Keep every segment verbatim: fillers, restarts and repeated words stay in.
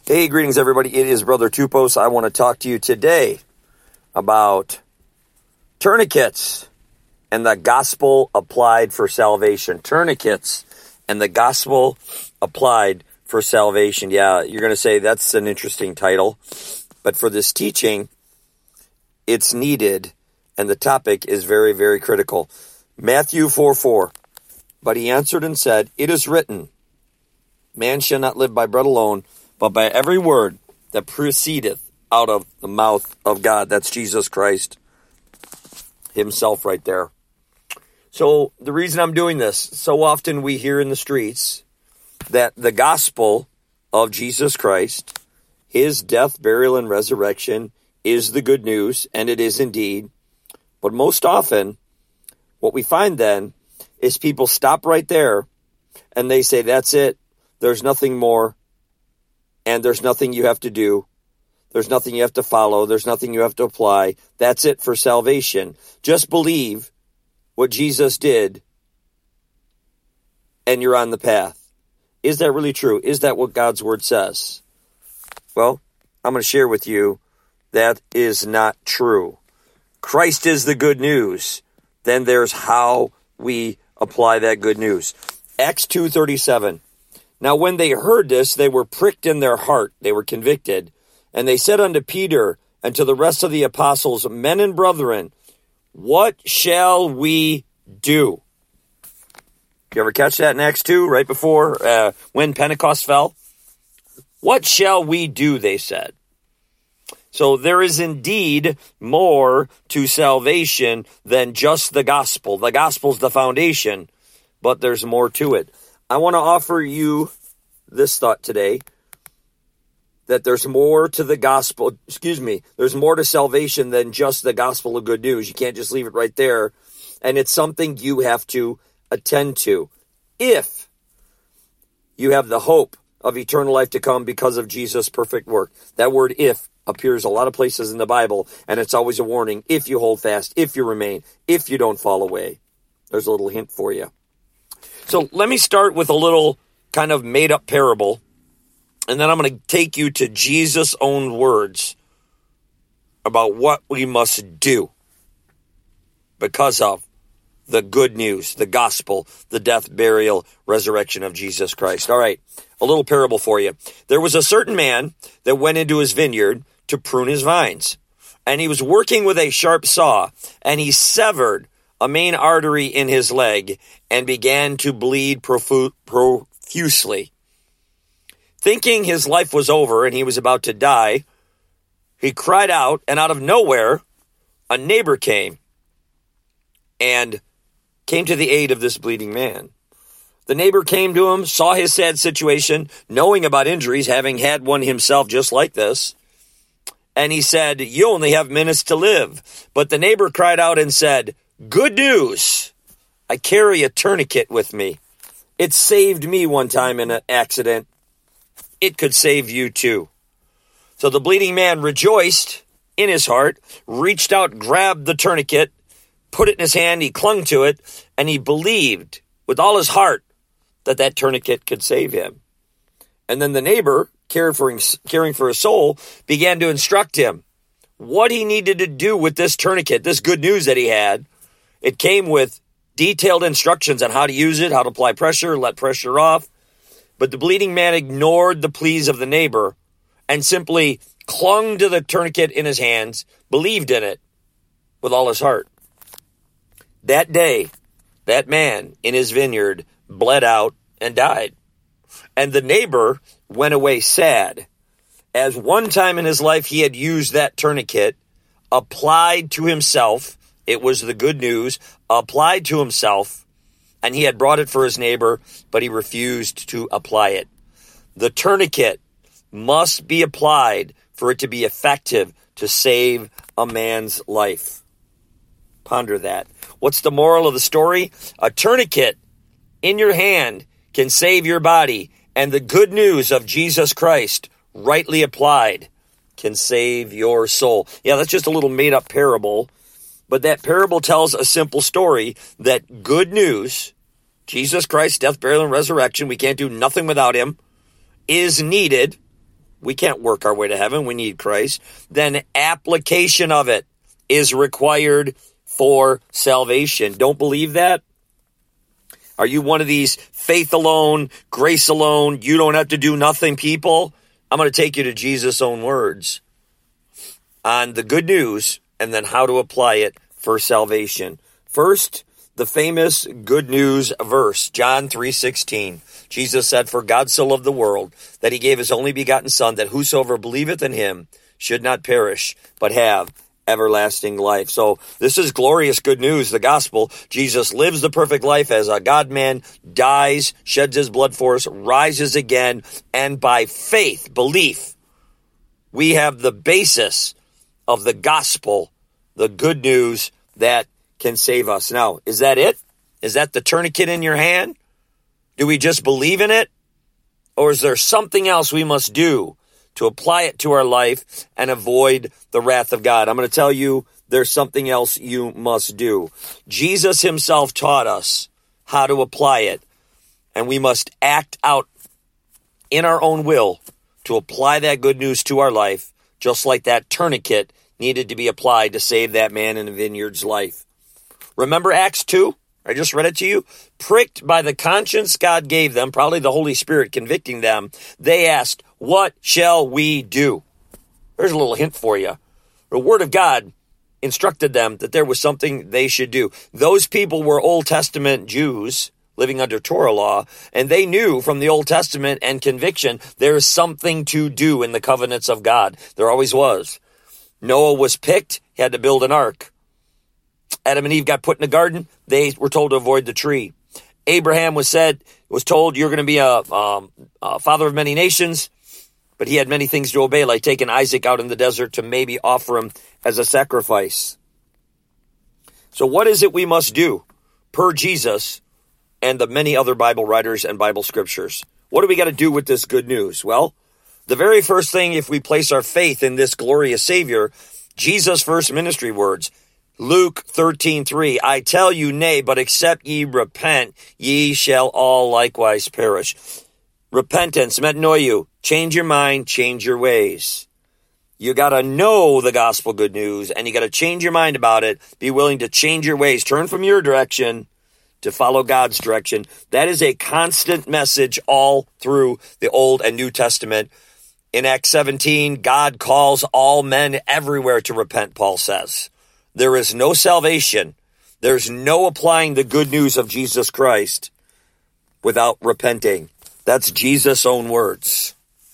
Hey, greetings everybody. It is Brother Tupos. I want to talk to you today about tourniquets and the gospel applied for salvation. Tourniquets and the gospel applied for salvation. Yeah, you're going to say that's an interesting title, but for this teaching, it's needed, and the topic is very, very critical. Matthew four four. But he answered and said, "It is written, man shall not live by bread alone, but by every word that proceedeth out of the mouth of God." That's Jesus Christ himself right there. So the reason I'm doing this, so often we hear in the streets that the gospel of Jesus Christ, his death, burial, and resurrection is the good news, and it is indeed. But most often, what we find then is people stop right there and they say, that's it. There's nothing more. And there's nothing you have to do. There's nothing you have to follow. There's nothing you have to apply. That's it for salvation. Just believe what Jesus did, and you're on the path. Is that really true? Is that what God's word says? Well, I'm going to share with you that is not true. Christ is the good news. Then there's how we apply that good news. Acts two thirty-seven. Now when they heard this, they were pricked in their heart. They were convicted. And they said unto Peter and to the rest of the apostles, men and brethren, what shall we do? You ever catch that in Acts two, right before, uh, when Pentecost fell? What shall we do, they said. So there is indeed more to salvation than just the gospel. The gospel's the foundation, but there's more to it. I want to offer you this thought today, that there's more to the gospel, excuse me, there's more to salvation than just the gospel of good news. You can't just leave it right there. And it's something you have to attend to if you have the hope of eternal life to come because of Jesus' perfect work. That word if appears a lot of places in the Bible, and it's always a warning. If you hold fast, if you remain, if you don't fall away. There's a little hint for you. So let me start with a little kind of made-up parable, and then I'm going to take you to Jesus' own words about what we must do because of the good news, the gospel, the death, burial, resurrection of Jesus Christ. All right, a little parable for you. There was a certain man that went into his vineyard to prune his vines, and he was working with a sharp saw, and he severed a main artery in his leg and began to bleed profu- profusely. Thinking his life was over and he was about to die, he cried out, and out of nowhere, a neighbor came and came to the aid of this bleeding man. The neighbor came to him, saw his sad situation, knowing about injuries, having had one himself just like this, and he said, you only have minutes to live. But the neighbor cried out and said, good news, I carry a tourniquet with me. It saved me one time in an accident. It could save you too. So the bleeding man rejoiced in his heart, reached out, grabbed the tourniquet, put it in his hand, he clung to it, and he believed with all his heart that that tourniquet could save him. And then the neighbor, caring for his, caring for his soul, began to instruct him what he needed to do with this tourniquet, this good news that he had. It came with detailed instructions on how to use it, how to apply pressure, let pressure off. But the bleeding man ignored the pleas of the neighbor and simply clung to the tourniquet in his hands, believed in it with all his heart. That day, that man in his vineyard bled out and died. And the neighbor went away sad, as one time in his life he had used that tourniquet, applied to himself. It was the good news, applied to himself, and he had brought it for his neighbor, but he refused to apply it. The tourniquet must be applied for it to be effective to save a man's life. Ponder that. What's the moral of the story? A tourniquet in your hand can save your body, and the good news of Jesus Christ, rightly applied, can save your soul. Yeah, that's just a little made-up parable. But that parable tells a simple story that good news, Jesus Christ's death, burial, and resurrection, we can't do nothing without him, is needed We can't work our way to heaven. We need Christ. Then application of it is required for salvation. Don't believe that? Are you one of these faith alone, grace alone, you don't have to do nothing people? I'm going to take you to Jesus' own words on the good news and then how to apply it for salvation. First, the famous good news verse, John three sixteen. Jesus said, "For God so loved the world that he gave his only begotten Son, that whosoever believeth in him should not perish, but have everlasting life." So this is glorious good news, the gospel. Jesus lives the perfect life as a God-man, dies, sheds his blood for us, rises again, and by faith, belief, we have the basis of the gospel, the good news that can save us. Now, is that it? Is that the tourniquet in your hand? Do we just believe in it? Or is there something else we must do to apply it to our life and avoid the wrath of God? I'm going to tell you there's something else you must do. Jesus himself taught us how to apply it, and we must act out in our own will to apply that good news to our life, just like that tourniquet needed to be applied to save that man in the vineyard's life. Remember Acts two? I just read it to you. Pricked by the conscience God gave them, probably the Holy Spirit convicting them, they asked, "What shall we do?" There's a little hint for you. The Word of God instructed them that there was something they should do. Those people were Old Testament Jews living under Torah law, and they knew from the Old Testament and conviction there is something to do in the covenants of God. There always was. Noah was picked, he had to build an ark. Adam and Eve got put in the garden. They were told to avoid the tree. Abraham was said, was told, "You're going to be a, um, a father of many nations," but he had many things to obey, like taking Isaac out in the desert to maybe offer him as a sacrifice. So what is it we must do per Jesus and the many other Bible writers and Bible scriptures? What do we got to do with this good news? Well, the very first thing, if we place our faith in this glorious Savior, Jesus' first ministry words, Luke thirteen three, "I tell you, nay, but except ye repent, ye shall all likewise perish." Repentance, metanoia, change your mind, change your ways. You got to know the gospel good news, and you got to change your mind about it. Be willing to change your ways. Turn from your direction to follow God's direction. That is a constant message all through the Old and New Testament. In Acts seventeen, God calls all men everywhere to repent, Paul says. There is no salvation. There's no applying the good news of Jesus Christ without repenting. That's Jesus' own words.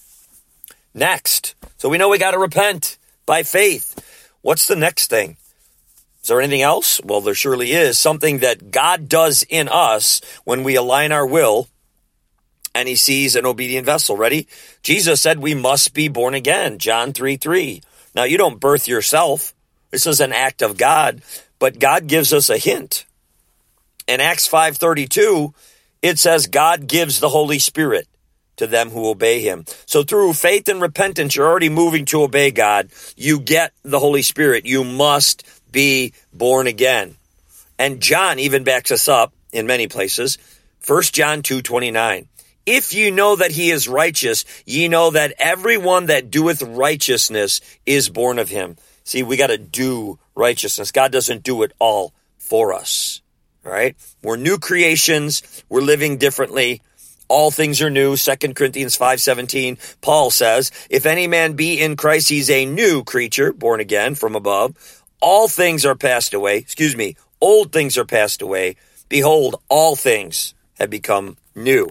Next, so we know we got to repent by faith. What's the next thing? Is there anything else? Well, there surely is. Something that God does in us when we align our will and he sees an obedient vessel. Ready? Jesus said we must be born again. John three three. Now, you don't birth yourself. This is an act of God, but God gives us a hint. In Acts five thirty-two, it says God gives the Holy Spirit to them who obey him. So through faith and repentance, you're already moving to obey God. You get the Holy Spirit. You must be born again. And John even backs us up in many places. First John two twenty-nine. If ye know that he is righteous, ye know that everyone that doeth righteousness is born of him. See, we got to do righteousness. God doesn't do it all for us. All right? We're new creations. We're living differently. All things are new. Second Corinthians five seventeen. Paul says, if any man be in Christ, he's a new creature, born again from above. All things are passed away. Excuse me. Old things are passed away. Behold, all things have become new.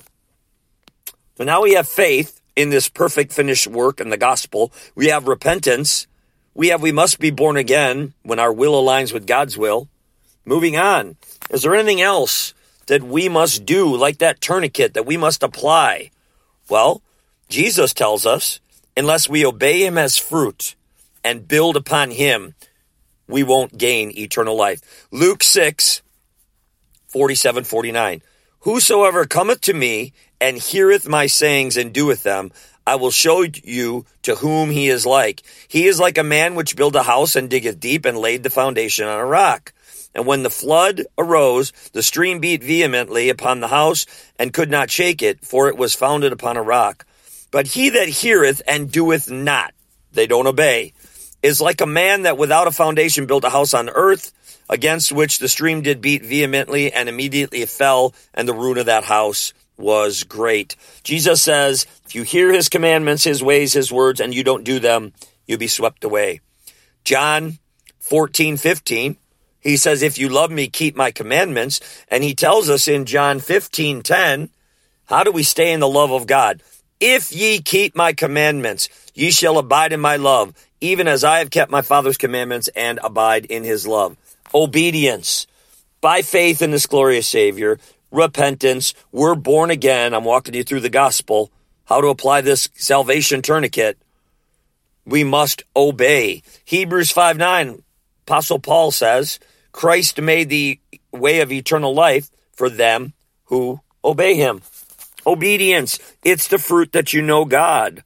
So now we have faith in this perfect finished work in the gospel. We have repentance. We have, we must be born again when our will aligns with God's will. Moving on. Is there anything else that we must do, like that tourniquet that we must apply? Well, Jesus tells us, unless we obey him as fruit and build upon him, we won't gain eternal life. Luke six forty-seven forty-nine. Whosoever cometh to me and heareth my sayings and doeth them, I will show you to whom he is like. He is like a man which built a house and diggeth deep and laid the foundation on a rock. And when the flood arose, the stream beat vehemently upon the house and could not shake it, for it was founded upon a rock. But he that heareth and doeth not, they don't obey, is like a man that without a foundation built a house on earth, against which the stream did beat vehemently, and immediately it fell, and the ruin of that house was great. Jesus says, if you hear his commandments, his ways, his words, and you don't do them, you'll be swept away. John fourteen fifteen, he says, if you love me, keep my commandments. And he tells us in John fifteen ten, how do we stay in the love of God? If ye keep my commandments, ye shall abide in my love, even as I have kept my Father's commandments and abide in his love. Obedience, by faith in this glorious Savior, repentance, we're born again. I'm walking you through the gospel, how to apply this salvation tourniquet. We must obey. Hebrews five nine, Apostle Paul says, Christ made the way of eternal life for them who obey him. Obedience, it's the fruit that you know God.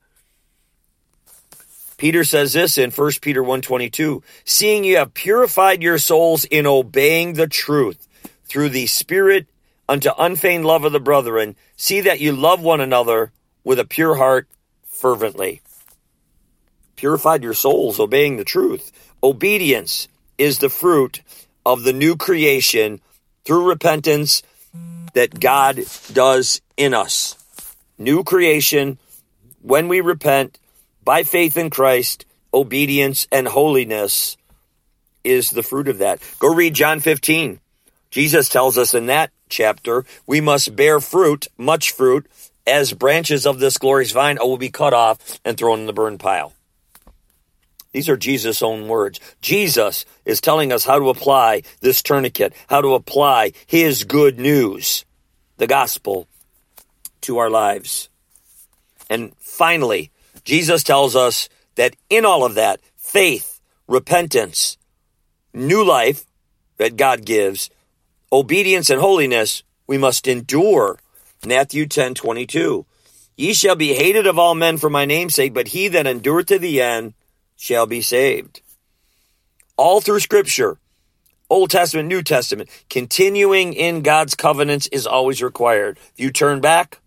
Peter says this in First Peter one twenty-two, seeing you have purified your souls in obeying the truth through the Spirit unto unfeigned love of the brethren, see that you love one another with a pure heart fervently. Purified your souls, obeying the truth. Obedience is the fruit of the new creation through repentance that God does in us. New creation, when we repent, by faith in Christ, obedience and holiness is the fruit of that. Go read John fifteen. Jesus tells us in that chapter, we must bear fruit, much fruit, as branches of this glorious vine will be cut off and thrown in the burn pile. These are Jesus' own words. Jesus is telling us how to apply this tourniquet, how to apply his good news, the gospel, to our lives. And finally, Jesus tells us that in all of that, faith, repentance, new life that God gives, obedience and holiness, we must endure. Matthew ten twenty-two. Ye shall be hated of all men for my name's sake, but he that endureth to the end shall be saved. All through Scripture, Old Testament, New Testament, continuing in God's covenants is always required. If you turn back,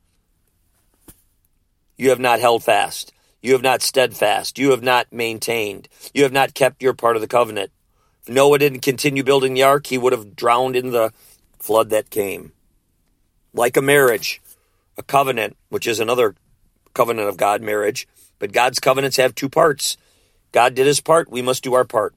you have not held fast. You have not steadfast. You have not maintained. You have not kept your part of the covenant. If Noah didn't continue building the ark, he would have drowned in the flood that came. Like a marriage, a covenant, which is another covenant of God, marriage. But God's covenants have two parts. God did his part. We must do our part.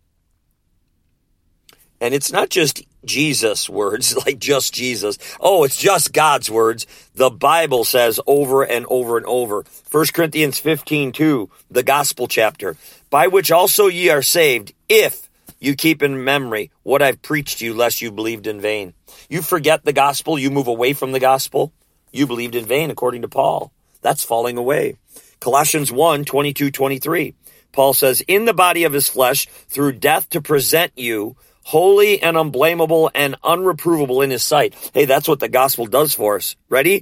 And it's not just Jesus' words, like just Jesus. Oh, it's just God's words. The Bible says over and over and over. First Corinthians fifteen two, the gospel chapter. By which also ye are saved, if you keep in memory what I've preached to you, lest you believed in vain. You forget the gospel, you move away from the gospel, you believed in vain, according to Paul. That's falling away. Colossians one twenty-two twenty-three. Paul says, in the body of his flesh, through death to present you holy and unblameable and unreprovable in his sight. Hey, that's what the gospel does for us. Ready?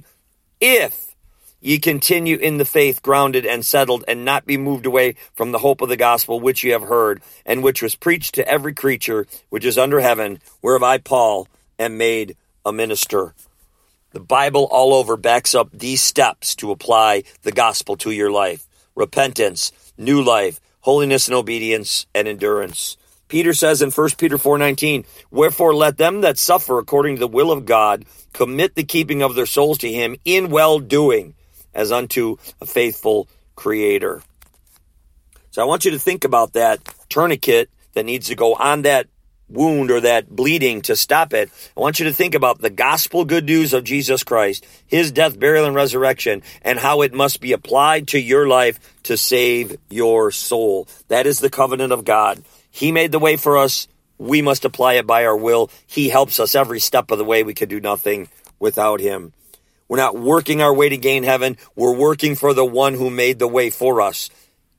If ye continue in the faith, grounded and settled, and not be moved away from the hope of the gospel which ye have heard, and which was preached to every creature which is under heaven, whereof I, Paul, am made a minister. The Bible all over backs up these steps to apply the gospel to your life. Repentance, new life, holiness and obedience, and endurance. Peter says in First Peter four nineteen, wherefore let them that suffer according to the will of God commit the keeping of their souls to him in well-doing, as unto a faithful Creator. So I want you to think about that tourniquet that needs to go on that wound or that bleeding to stop it. I want you to think about the gospel good news of Jesus Christ, his death, burial, and resurrection, and how it must be applied to your life to save your soul. That is the covenant of God. He made the way for us. We must apply it by our will. He helps us every step of the way. We could do nothing without him. We're not working our way to gain heaven. We're working for the one who made the way for us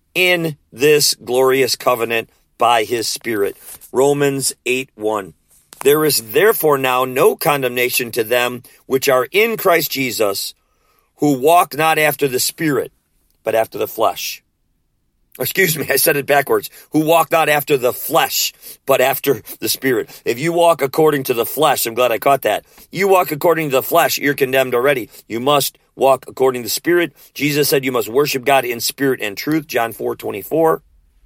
in this glorious covenant by his Spirit. Romans eight one. There is therefore now no condemnation to them which are in Christ Jesus, who walk not after the Spirit, but after the flesh. Excuse me, I said it backwards. Who walk not after the flesh, but after the Spirit. If you walk according to the flesh, I'm glad I caught that. You walk according to the flesh, you're condemned already. You must walk according to the Spirit. Jesus said you must worship God in spirit and truth, John four twenty-four.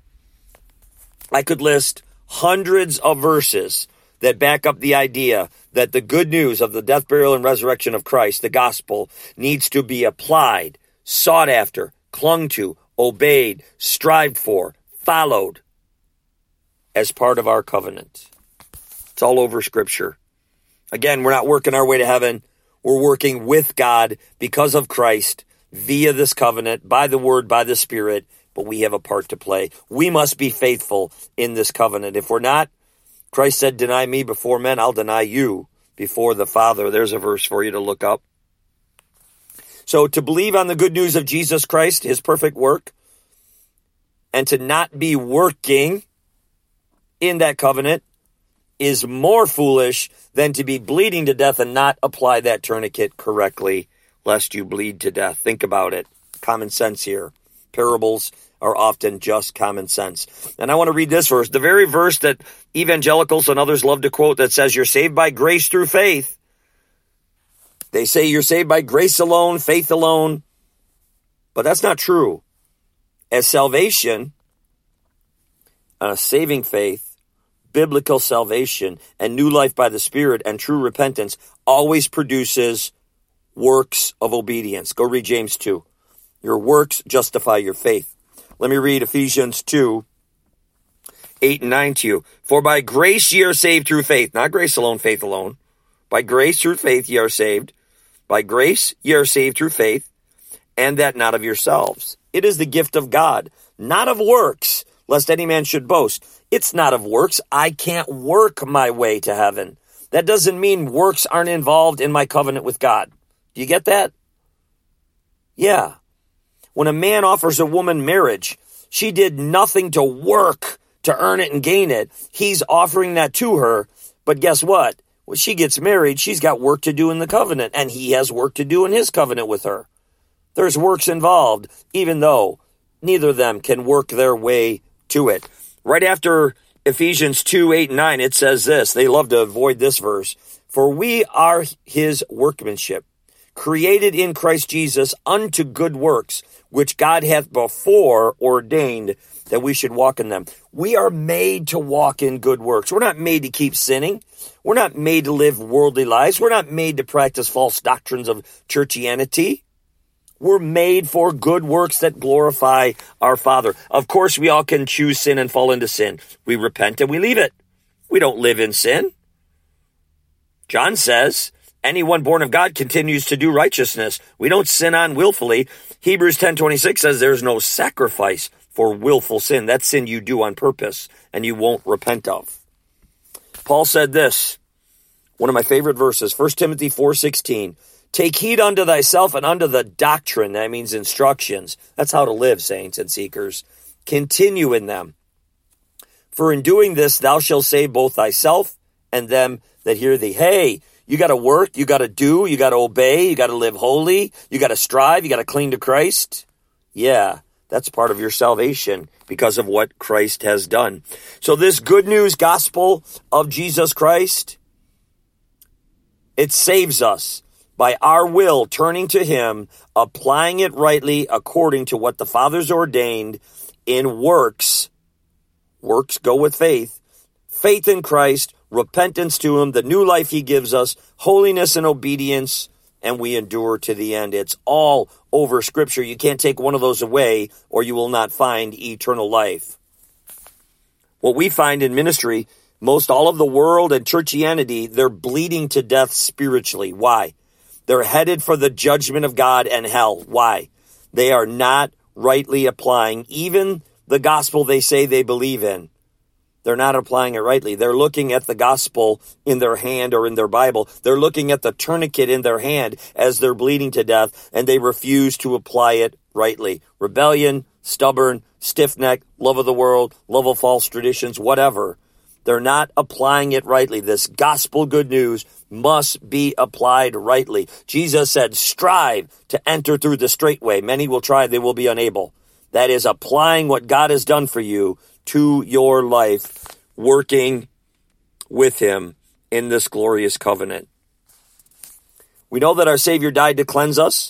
I could list hundreds of verses that back up the idea that the good news of the death, burial, and resurrection of Christ, the gospel, needs to be applied, sought after, clung to, obeyed, strived for, followed as part of our covenant. It's all over Scripture. Again, we're not working our way to heaven. We're working with God because of Christ via this covenant, by the Word, by the Spirit, but we have a part to play. We must be faithful in this covenant. If we're not, Christ said, deny me before men, I'll deny you before the Father. There's a verse for you to look up. So to believe on the good news of Jesus Christ, his perfect work, and to not be working in that covenant is more foolish than to be bleeding to death and not apply that tourniquet correctly, lest you bleed to death. Think about it. Common sense here. Parables are often just common sense. And I want to read this verse, the very verse that evangelicals and others love to quote that says you're saved by grace through faith. They say you're saved by grace alone, faith alone, but that's not true. As salvation, a saving faith, biblical salvation, and new life by the Spirit and true repentance always produces works of obedience. Go read James two. Your works justify your faith. Let me read Ephesians two, eight and nine to you. For by grace ye are saved through faith. Not grace alone, faith alone. By grace through faith ye are saved. By grace ye are saved through faith, and that not of yourselves. It is the gift of God, not of works, lest any man should boast. It's not of works. I can't work my way to heaven. That doesn't mean works aren't involved in my covenant with God. Do you get that? Yeah. When a man offers a woman marriage, she did nothing to work to earn it and gain it. He's offering that to her. But guess what? When she gets married, she's got work to do in the covenant, and he has work to do in his covenant with her. There's works involved, even though neither of them can work their way to it. Right after Ephesians two, eight, and nine, it says this. They love to avoid this verse. For we are his workmanship, created in Christ Jesus unto good works, which God hath before ordained that we should walk in them. We are made to walk in good works. We're not made to keep sinning. We're not made to live worldly lives. We're not made to practice false doctrines of churchianity. We're made for good works that glorify our Father. Of course, we all can choose sin and fall into sin. We repent and we leave it. We don't live in sin. John says, anyone born of God continues to do righteousness. We don't sin on willfully. Hebrews ten twenty-six says there's no sacrifice for willful sin. That's sin you do on purpose and you won't repent of. Paul said this, one of my favorite verses, First Timothy four sixteen. Take heed unto thyself and unto the doctrine. That means instructions. That's how to live, saints and seekers. Continue in them. For in doing this, thou shalt save both thyself and them that hear thee. Hey, you got to work, you got to do, you got to obey, you got to live holy, you got to strive, you got to cling to Christ. Yeah, that's part of your salvation because of what Christ has done. So this good news gospel of Jesus Christ, it saves us by our will turning to him, applying it rightly according to what the Father's ordained in works. Works go with faith. Faith in Christ, repentance to him, the new life he gives us, holiness and obedience, and we endure to the end. It's all over Scripture. You can't take one of those away or you will not find eternal life. What we find in ministry, most all of the world and churchianity, they're bleeding to death spiritually. Why? They're headed for the judgment of God and hell. Why? They are not rightly applying even the gospel they say they believe in. They're not applying it rightly. They're looking at the gospel in their hand or in their Bible. They're looking at the tourniquet in their hand as they're bleeding to death, and they refuse to apply it rightly. Rebellion, stubborn, stiff-necked, love of the world, love of false traditions, whatever. They're not applying it rightly. This gospel good news must be applied rightly. Jesus said, strive to enter through the straight way. Many will try, they will be unable. That is applying what God has done for you to your life, working with him in this glorious covenant. We know that our Savior died to cleanse us.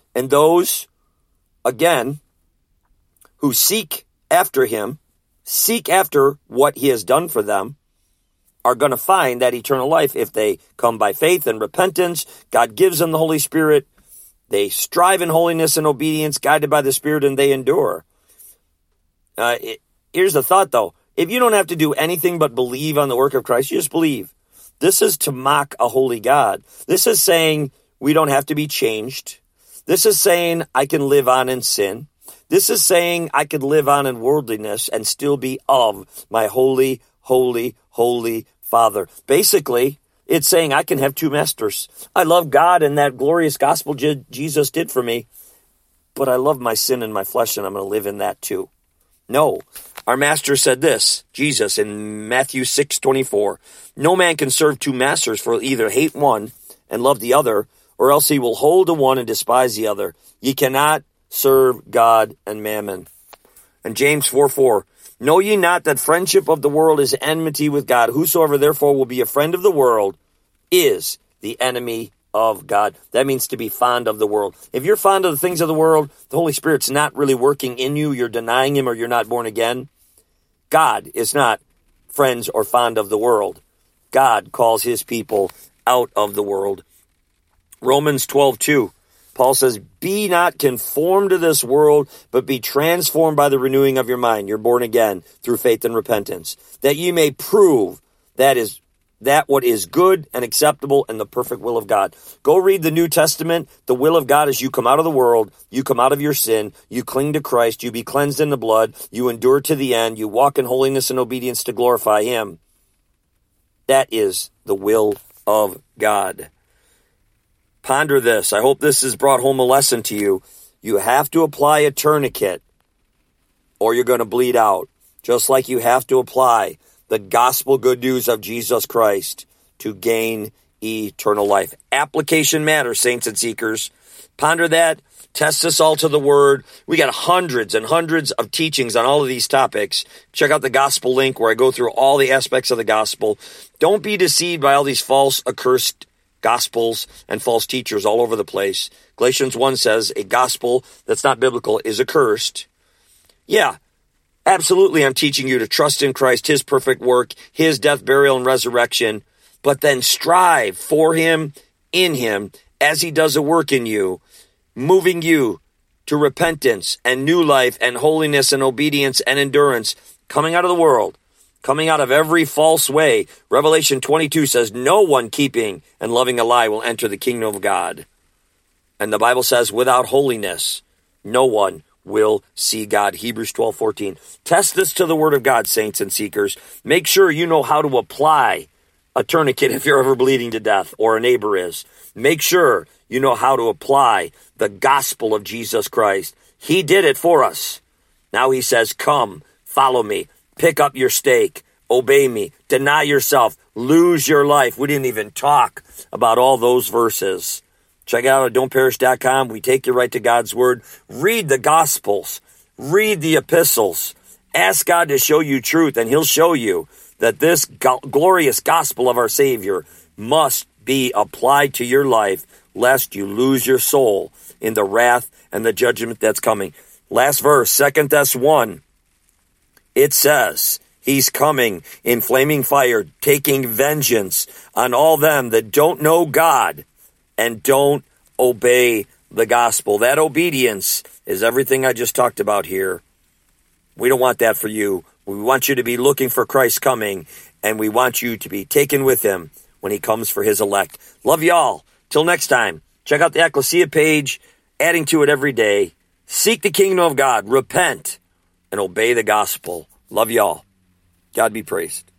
And those, again, who seek after him, seek after what he has done for them, are going to find that eternal life if they come by faith and repentance. God gives them the Holy Spirit. They strive in holiness and obedience, guided by the Spirit, and they endure. Uh, it, here's the thought, though. If you don't have to do anything but believe on the work of Christ, you just believe. This is to mock a holy God. This is saying we don't have to be changed. This is saying I can live on in sin. This is saying I could live on in worldliness and still be of my holy, holy, holy Father. Basically, it's saying I can have two masters. I love God and that glorious gospel Je- Jesus did for me, but I love my sin and my flesh, and I'm going to live in that too. No, our master said this, Jesus, in Matthew six twenty-four, no man can serve two masters, for he'll either hate one and love the other, or else he will hold to one and despise the other. Ye cannot serve God and mammon. And James four four, know ye not that friendship of the world is enmity with God? Whosoever therefore will be a friend of the world is the enemy of God. That means to be fond of the world. If you're fond of the things of the world, the Holy Spirit's not really working in you, you're denying him, or you're not born again. God is not friends or fond of the world. God calls his people out of the world. Romans twelve two, Paul says, be not conformed to this world, but be transformed by the renewing of your mind. You're born again through faith and repentance, that ye may prove that is that what is good and acceptable and the perfect will of God. Go read the New Testament. The will of God is you come out of the world, you come out of your sin, you cling to Christ, you be cleansed in the blood, you endure to the end, you walk in holiness and obedience to glorify him. That is the will of God. Ponder this. I hope this has brought home a lesson to you. You have to apply a tourniquet or you're going to bleed out. Just like you have to apply the gospel good news of Jesus Christ to gain eternal life. Application matters, saints and seekers. Ponder that. Test us all to the word. We got hundreds and hundreds of teachings on all of these topics. Check out the gospel link where I go through all the aspects of the gospel. Don't be deceived by all these false, accursed gospels and false teachers all over the place. Galatians one says a gospel that's not biblical is accursed. Yeah, absolutely, I'm teaching you to trust in Christ, his perfect work, his death, burial, and resurrection, but then strive for him, in him, as he does a work in you, moving you to repentance and new life and holiness and obedience and endurance, coming out of the world, coming out of every false way. Revelation twenty-two says, no one keeping and loving a lie will enter the kingdom of God. And the Bible says, without holiness, no one will see God. Hebrews twelve fourteen. Test this to the word of God, saints and seekers. Make sure you know how to apply a tourniquet if you're ever bleeding to death or a neighbor is. Make sure you know how to apply the gospel of Jesus Christ. He did it for us. Now he says, come, follow me, pick up your stake, obey me, deny yourself, lose your life. We didn't even talk about all those verses. Check it out at don't perish dot com. We take you right to God's word. Read the gospels. Read the epistles. Ask God to show you truth, and he'll show you that this go- glorious gospel of our Savior must be applied to your life, lest you lose your soul in the wrath and the judgment that's coming. Last verse, Second Thessalonians one. It says, he's coming in flaming fire, taking vengeance on all them that don't know God and don't obey the gospel. That obedience is everything I just talked about here. We don't want that for you. We want you to be looking for Christ coming, and we want you to be taken with him when he comes for his elect. Love y'all. Till next time, check out the Ecclesia page, adding to it every day. Seek the kingdom of God, repent, and obey the gospel. Love y'all. God be praised.